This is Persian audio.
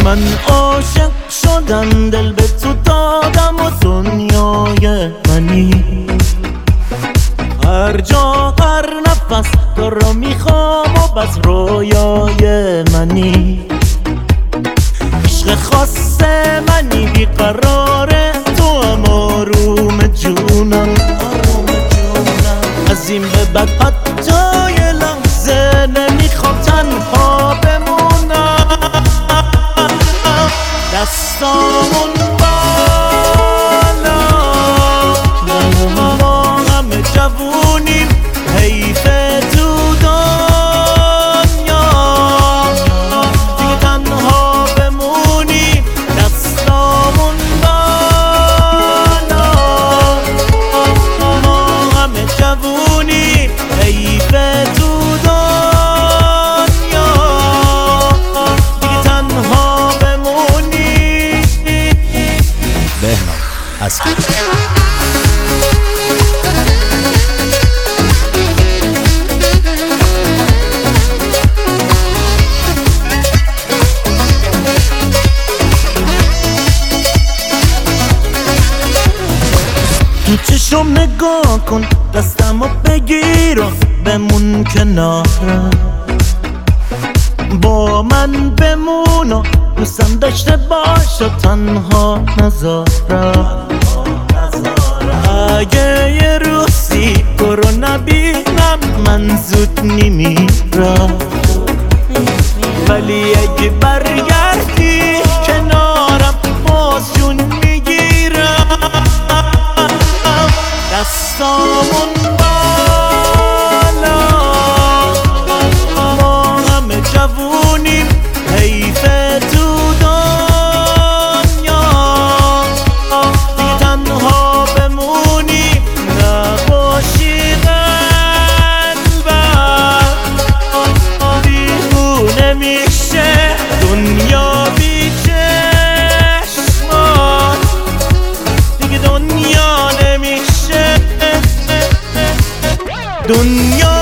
من عاشق شدم، دل به تو دادم و دنیای منی. هر جا هر نفس تو رو میخوام و بس رویای منی. عشق خاص منی بیقراره، تو هم آروم جونم. از این به بعد حتی یه لحظه نمیخوام تنها بمونم. دستامون بالا ما همه جوونیم، حیفه تو دنیا دیگه تنها بمونیم. دستامون بالا ما همه جوونیم، حیفه تو دنیا دیگه تنها بمونیم. بهنام از تو چشم نگاه کن، دستمو بگیر و بمون کنارم. با من بمون و دوستم داشته باش و تنها نذارم. اگه یه روزی تو رو نبینم من زود نمیرم، ولی اگه برگردی کنارم باز جون میگیرم. دستامون بالا ما همه جوونیم، حیفه تو دنیا دیگه تنها بمونی. نباشی قلبم دیوونه میشه دنیا بی چشمات، دیگه دنیا نمیشه دنیا